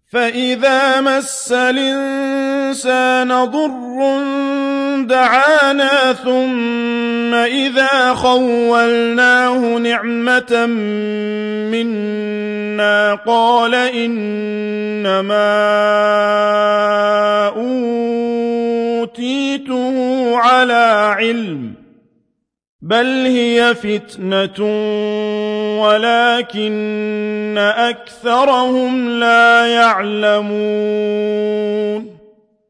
فإذا مس الإنسان ضر دعانا ثم إذا خولناه نعمة منا قال إنما أوتيته على علم بل هي فتنة ولكن أكثرهم لا يعلمون